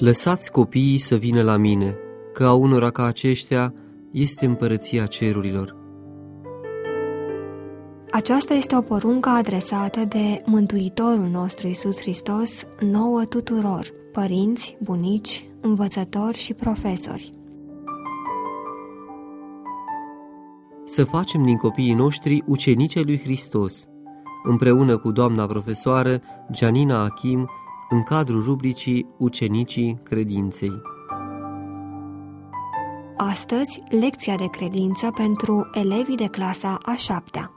Lăsați copiii să vină la mine, că a unora ca aceștia este împărăția cerurilor. Aceasta este o poruncă adresată de Mântuitorul nostru Iisus Hristos nouă tuturor, părinți, bunici, învățători și profesori. Să facem din copiii noștri ucenici ai lui Hristos, împreună cu doamna profesoară Gianina Achim, în cadrul rubricii Ucenicii Credinței. Astăzi, lecția de credință pentru elevii de clasa a 7-a.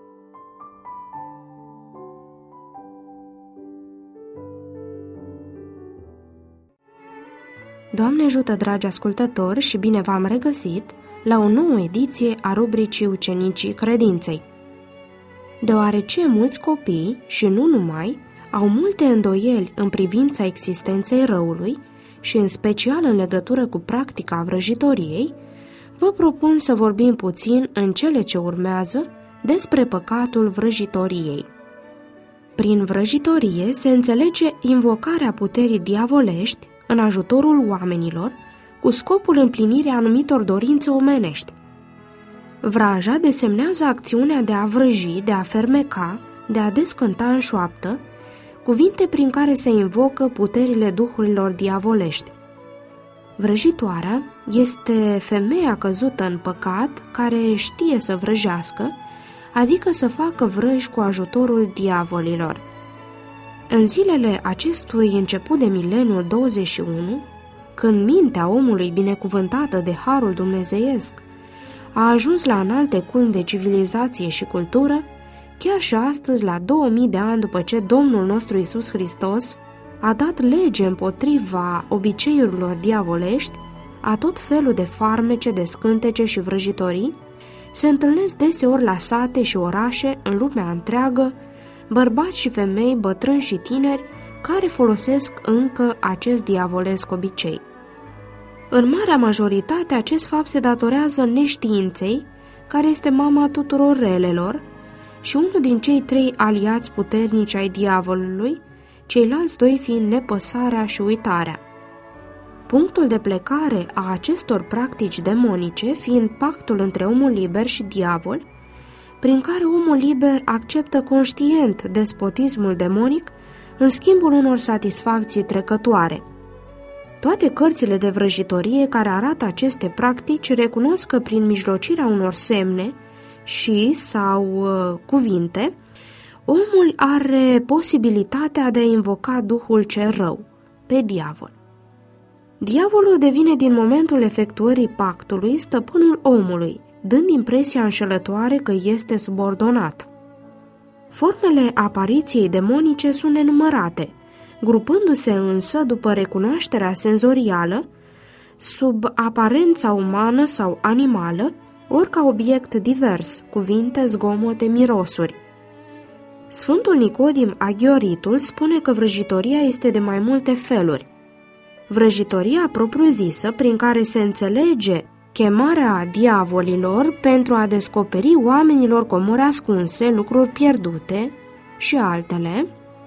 Doamne ajută, dragi ascultători, și bine v-am regăsit la o nouă ediție a rubricii Ucenicii Credinței. Deoarece mulți copii, și nu numai, au multe îndoieli în privința existenței răului și în special în legătură cu practica vrăjitoriei, vă propun să vorbim puțin în cele ce urmează despre păcatul vrăjitoriei. Prin vrăjitorie se înțelege invocarea puterii diavolești în ajutorul oamenilor cu scopul împlinirii anumitor dorințe omenești. Vraja desemnează acțiunea de a vrăji, de a fermeca, de a descânta în șoaptă, cuvinte prin care se invocă puterile duhurilor diavolești. Vrăjitoarea este femeia căzută în păcat care știe să vrăjească, adică să facă vrăji cu ajutorul diavolilor. În zilele acestui început de mileniul 21, când mintea omului binecuvântată de harul dumnezeiesc a ajuns la înalte culmi de civilizație și cultură, chiar și astăzi, la 2000 de ani după ce Domnul nostru Iisus Hristos a dat lege împotriva obiceiurilor diavolești, a tot felul de farmece, de scântece și vrăjitorii, se întâlnesc deseori la sate și orașe în lumea întreagă, bărbați și femei, bătrâni și tineri, care folosesc încă acest diavolesc obicei. În marea majoritate, acest fapt se datorează neștiinței, care este mama tuturor relelor, și unul din cei 3 aliați puternici ai diavolului, ceilalți 2 fiind nepăsarea și uitarea. Punctul de plecare a acestor practici demonice fiind pactul între omul liber și diavol, prin care omul liber acceptă conștient despotismul demonic în schimbul unor satisfacții trecătoare. Toate cărțile de vrăjitorie care arată aceste practici recunosc că prin mijlocirea unor semne sau cuvinte, omul are posibilitatea de a invoca duhul cel rău, pe diavol. Diavolul devine din momentul efectuării pactului stăpânul omului, dând impresia înșelătoare că este subordonat. Formele apariției demonice sunt nenumărate, grupându-se însă după recunoașterea senzorială, sub aparența umană sau animală, ori ca obiect divers, cuvinte, zgomote, mirosuri. Sfântul Nicodim Aghioritul spune că vrăjitoria este de mai multe feluri. Vrăjitoria propriu-zisă, prin care se înțelege chemarea diavolilor pentru a descoperi oamenilor comori ascunse, lucruri pierdute și altele.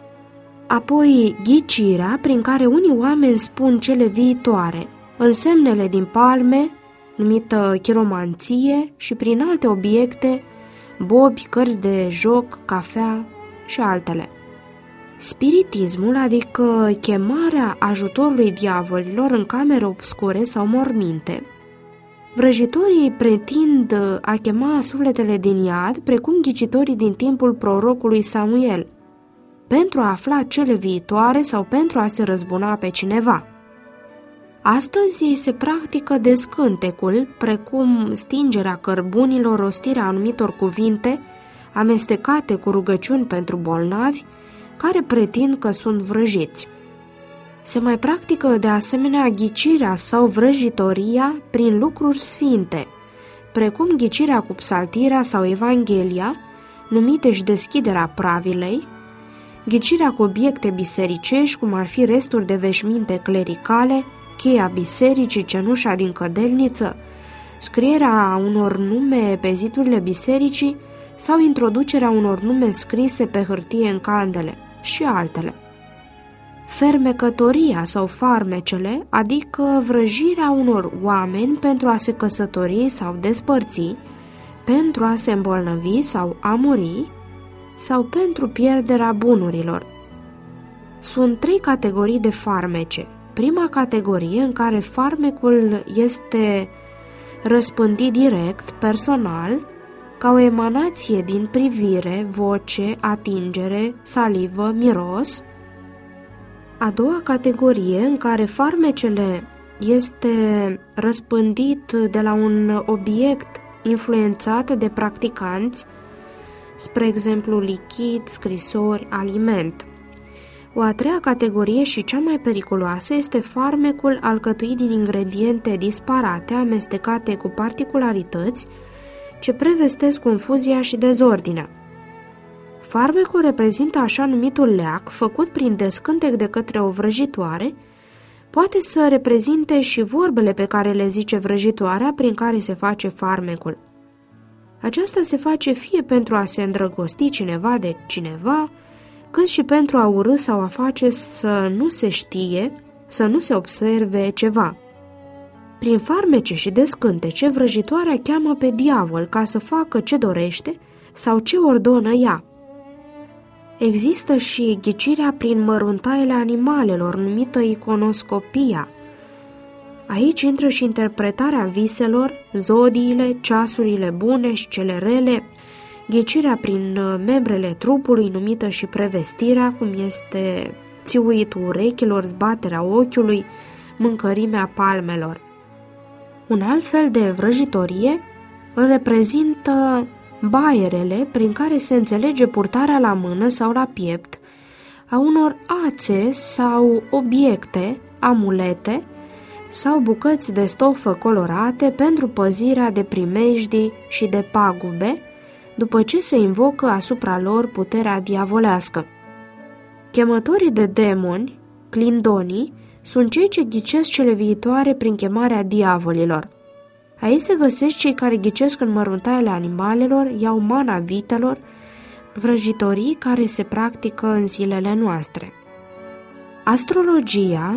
Apoi ghicirea, prin care unii oameni spun cele viitoare, însemnele din palme, numită chiromanție, și prin alte obiecte, bobi, cărți de joc, cafea și altele. Spiritismul, adică chemarea ajutorului diavolilor în camere obscure sau morminte. Vrăjitorii pretind a chema sufletele din iad, precum ghicitorii din timpul prorocului Samuel, pentru a afla cele viitoare sau pentru a se răzbuna pe cineva. Astăzi se practică descântecul, precum stingerea cărbunilor, rostirea anumitor cuvinte, amestecate cu rugăciuni pentru bolnavi, care pretind că sunt vrăjiți. Se mai practică de asemenea ghicirea sau vrăjitoria prin lucruri sfinte, precum ghicirea cu psaltirea sau evanghelia, numite și deschiderea pravilei, ghicirea cu obiecte bisericești, cum ar fi resturi de veșminte clericale, cheia bisericii, cenușa din cădelniță, scrierea unor nume pe zidurile bisericii sau introducerea unor nume scrise pe hârtie în candele și altele. fermecătoria sau farmecele, adică vrăjirea unor oameni pentru a se căsători sau despărți, pentru a se îmbolnăvi sau a muri, sau pentru pierderea bunurilor. Sunt 3 categorii de farmece. Prima categorie, în care farmecul este răspândit direct, personal, ca o emanație din privire, voce, atingere, salivă, miros. A doua categorie, în care farmecele este răspândit de la un obiect influențat de practicanți, spre exemplu lichid, scrisori, aliment. O a treia categorie și cea mai periculoasă este farmecul alcătuit din ingrediente disparate, amestecate cu particularități, ce prevestesc confuzia și dezordinea. Farmecul reprezintă așa numitul leac, făcut prin descântec de către o vrăjitoare, poate să reprezinte și vorbele pe care le zice vrăjitoarea prin care se face farmecul. Aceasta se face fie pentru a se îndrăgosti cineva de cineva, cât și pentru a urâ sau a face să nu se știe, să nu se observe ceva. Prin farmece și descântece, vrăjitoarea cheamă pe diavol ca să facă ce dorește sau ce ordonă ea. Există și ghicirea prin măruntaiele animalelor, numită iconoscopia. Aici intră și interpretarea viselor, zodiile, ceasurile bune și cele rele, ghicirea prin membrele trupului, numită și prevestirea, cum este țiuitul urechilor, zbaterea ochiului, mâncărimea palmelor. Un alt fel de vrăjitorie îl reprezintă baierele, prin care se înțelege purtarea la mână sau la piept a unor ațe sau obiecte, amulete sau bucăți de stofă colorate pentru păzirea de primejdii și de pagube, după ce se invocă asupra lor puterea diavolească. Chemătorii de demoni, clindonii, sunt cei ce ghicesc cele viitoare prin chemarea diavolilor. Aici se găsesc cei care ghicesc în măruntaiele animalelor, iau mana vitelor, vrăjitorii care se practică în zilele noastre. Astrologia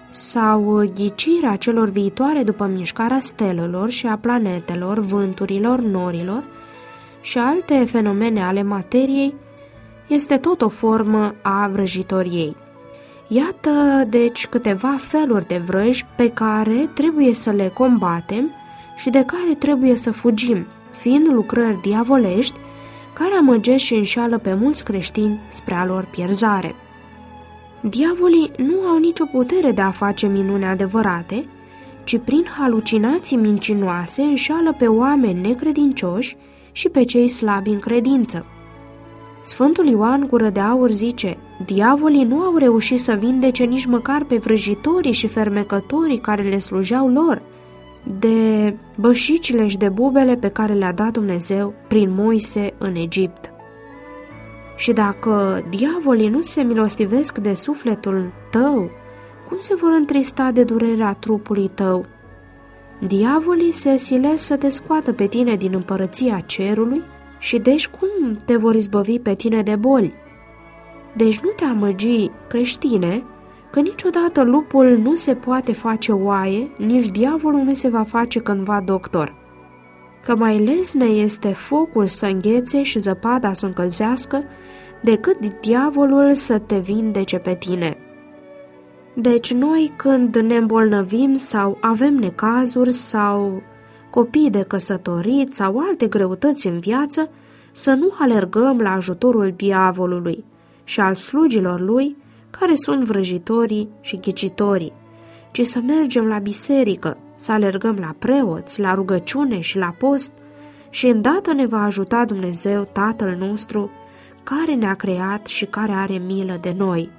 sau ghicirea celor viitoare după mișcarea stelelor și a planetelor, vânturilor, norilor și alte fenomene ale materiei este tot o formă a vrăjitoriei. Iată, deci, câteva feluri de vrăji pe care trebuie să le combatem și de care trebuie să fugim, fiind lucrări diavolești care amăgesc și înșală pe mulți creștini spre a lor pierzare. Diavolii nu au nicio putere de a face minuni adevărate, ci prin halucinații mincinoase înșală pe oameni necredincioși și pe cei slabi în credință. Sfântul Ioan Gură de Aur zice: diavolii nu au reușit să vindece nici măcar pe vrăjitorii și fermecătorii care le slujeau lor, de bășicile și de bubele pe care le-a dat Dumnezeu prin Moise în Egipt. Și dacă diavolii nu se milostivesc de sufletul tău, cum se vor întrista de durerea trupului tău? Diavolii se silesc să te scoată pe tine din împărăția cerului și deci cum te vor izbăvi pe tine de boli? Deci nu te amăgi, creștine, că niciodată lupul nu se poate face oaie, nici diavolul nu se va face cândva doctor. Că mai lesne este focul să înghețe și zăpada să încălzească, decât diavolul să te vindece pe tine. Deci noi când ne îmbolnăvim sau avem necazuri sau copii de căsătorit sau alte greutăți în viață, să nu alergăm la ajutorul diavolului și al slugilor lui, care sunt vrăjitorii și ghicitorii, ci să mergem la biserică, să alergăm la preoți, la rugăciune și la post și îndată ne va ajuta Dumnezeu Tatăl nostru, care ne-a creat și care are milă de noi.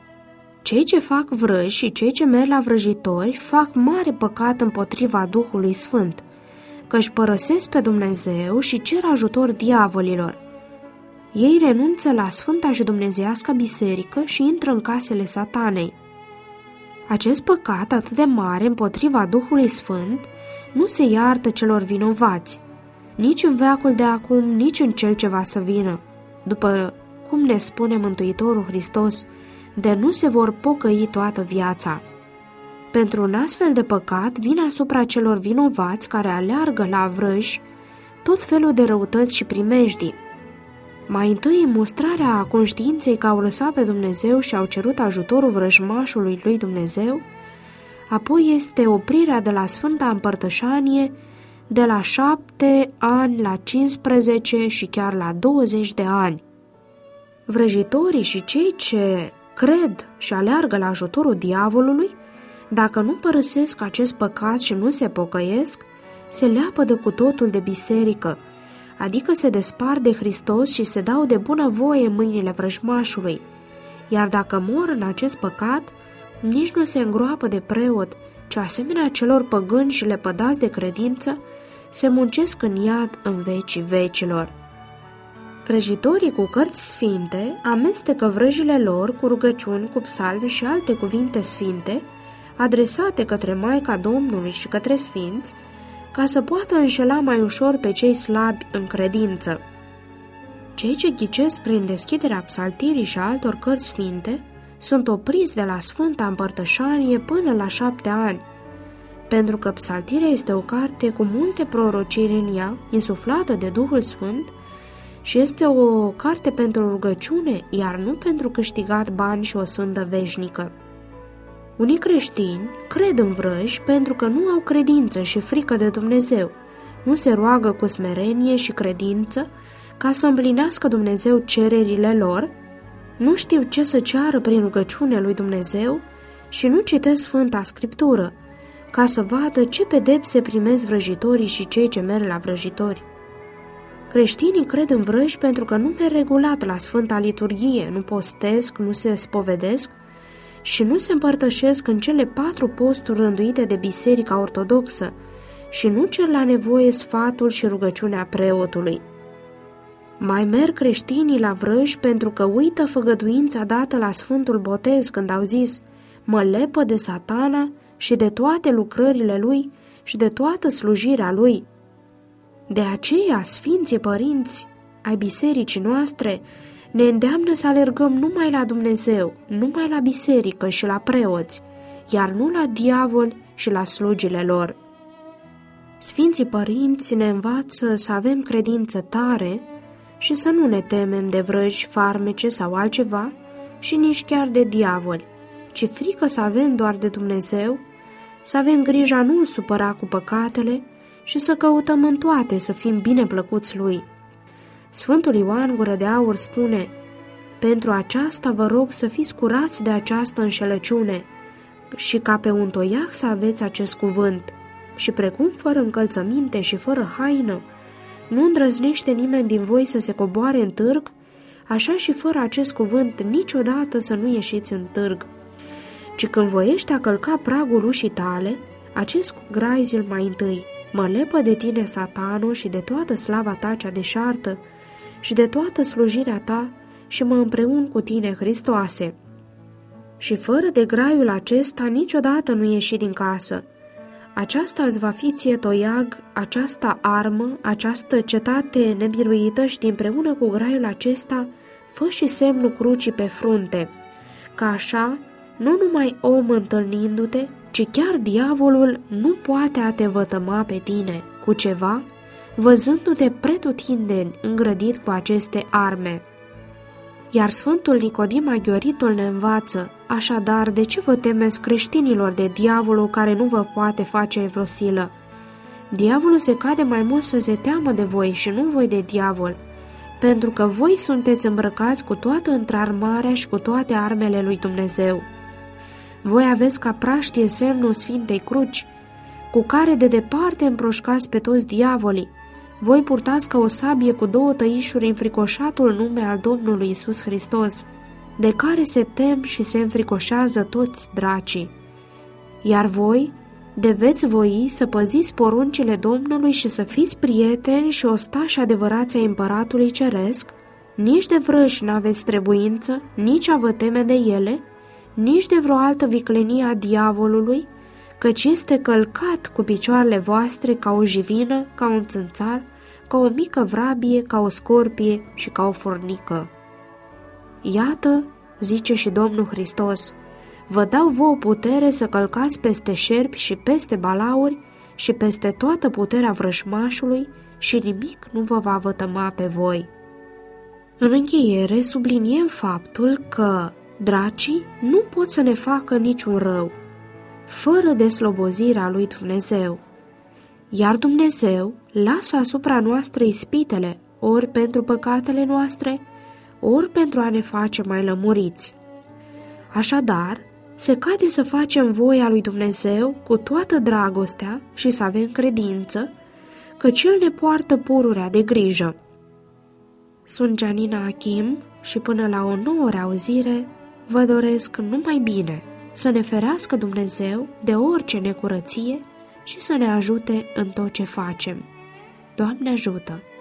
Cei ce fac vrăji și cei ce merg la vrăjitori fac mare păcat împotriva Duhului Sfânt, că își părăsesc pe Dumnezeu și cer ajutor diavolilor. Ei renunță la sfânta și dumnezeiască biserică și intră în casele satanei. Acest păcat atât de mare împotriva Duhului Sfânt nu se iartă celor vinovați, nici în veacul de acum, nici în cel ce va să vină, după cum ne spune Mântuitorul Hristos de nu se vor pocăi toată viața. Pentru un astfel de păcat vine asupra celor vinovați care aleargă la vrăji tot felul de răutăți și primejdii. Mai întâi, mustrarea conștiinței că au lăsat pe Dumnezeu și au cerut ajutorul vrăjmașului lui Dumnezeu, apoi este oprirea de la Sfânta Împărtășanie de la 7 ani la 15 și chiar la 20 de ani. Vrăjitorii și cei ce cred și aleargă la ajutorul diavolului, dacă nu părăsesc acest păcat și nu se pocăiesc, se leapădă cu totul de biserică, adică se despart de Hristos și se dau de bunăvoie în mâinile vrăjmașului. Iar dacă mor în acest păcat, nici nu se îngroapă de preot, ci asemenea celor păgâni și lepădați de credință, se muncesc în iad în vecii vecilor. Vrăjitorii cu cărți sfinte amestecă vrăjile lor cu rugăciuni, cu psalmi și alte cuvinte sfinte, adresate către Maica Domnului și către sfinți, ca să poată înșela mai ușor pe cei slabi în credință. Cei ce ghicesc prin deschiderea psaltirii și altor cărți sfinte sunt opriți de la Sfânta Împărtășanie până la 7 ani, pentru că psaltirea este o carte cu multe prorociri în ea, insuflată de Duhul Sfânt, și este o carte pentru rugăciune, iar nu pentru câștigat bani și o sândă veșnică. Unii creștini cred în vrăji pentru că nu au credință și frică de Dumnezeu, nu se roagă cu smerenie și credință ca să împlinească Dumnezeu cererile lor, nu știu ce să ceară prin rugăciunea lui Dumnezeu și nu citesc Sfânta Scriptură, ca să vadă ce pedepse primesc vrăjitorii și cei ce merg la vrăjitori. Creștinii cred în vrăji pentru că nu merg regulat la Sfânta Liturghie, nu postesc, nu se spovedesc și nu se împărtășesc în cele 4 posturi rânduite de Biserica Ortodoxă și nu cer la nevoie sfatul și rugăciunea preotului. Mai merg creștinii la vrăji pentru că uită făgăduința dată la Sfântul Botez când au zis: mă lepă de Satana și de toate lucrările lui și de toată slujirea lui. De aceea, Sfinții Părinți ai bisericii noastre ne îndeamnă să alergăm numai la Dumnezeu, numai la biserică și la preoți, iar nu la diavol și la slugile lor. Sfinții Părinți ne învață să avem credință tare și să nu ne temem de vrăji, farmece sau altceva și nici chiar de diavol, ci frică să avem doar de Dumnezeu, să avem grija nu-L supăra cu păcatele și să căutăm în toate să fim bine plăcuți Lui. Sfântul Ioan Gură de Aur spune: pentru aceasta vă rog să fiți curați de această înșelăciune și ca pe un toiac să aveți acest cuvânt. Și precum fără încălțăminte și fără haină nu îndrăznește nimeni din voi să se coboare în târg, așa și fără acest cuvânt niciodată să nu ieșiți în târg. Ci când voiești a călca pragul ușii tale, acest grai zil mai întâi: mă lepă de tine, Satano, și de toată slava ta cea deșartă și de toată slujirea ta și mă împreun cu tine, Hristoase. Și fără de graiul acesta niciodată nu ieși din casă. Aceasta îți va fi ție toiag, aceasta armă, această cetate nebiruită și împreună cu graiul acesta fă și semnul crucii pe frunte, ca așa, nu numai om întâlnindu-te, ci chiar diavolul nu poate a te vătăma pe tine cu ceva, văzându-te pretutindeni îngrădit cu aceste arme. Iar Sfântul Nicodim Aghioritul ne învață: așadar, de ce vă temeți, creștinilor, de diavolul care nu vă poate face vreo silă? Diavolul se cade mai mult să se teamă de voi și nu voi de diavol, pentru că voi sunteți îmbrăcați cu toată întrarmarea și cu toate armele lui Dumnezeu. Voi aveți ca praștie semnul Sfintei Cruci, cu care de departe împroșcați pe toți diavolii. Voi purtați ca o sabie cu 2 tăișuri înfricoșatul nume al Domnului Iisus Hristos, de care se tem și se înfricoșează toți dracii. Iar voi de veți voi să păziți poruncile Domnului și să fiți prieteni și ostași adevărați ai Împăratului Ceresc, nici de vrăși n-aveți trebuință, nici a vă teme de ele, nici de vreo altă viclenie a diavolului, căci este călcat cu picioarele voastre ca o jivină, ca un țânțar, ca o mică vrabie, ca o scorpie și ca o fornică. Iată, zice și Domnul Hristos, vă dau vouă putere să călcați peste șerpi și peste balauri și peste toată puterea vrăjmașului și nimic nu vă va vătăma pe voi. În încheiere, subliniem faptul că dracii nu pot să ne facă niciun rău, fără deslobozirea lui Dumnezeu. Iar Dumnezeu lasă asupra noastră ispitele, ori pentru păcatele noastre, ori pentru a ne face mai lămuriți. Așadar, se cade să facem voia lui Dumnezeu cu toată dragostea și să avem credință, căci El ne poartă pururea de grijă. Sunt Gianina Achim și până la o nouă reauzire vă doresc numai bine, să ne ferească Dumnezeu de orice necurăție și să ne ajute în tot ce facem. Doamne ajută!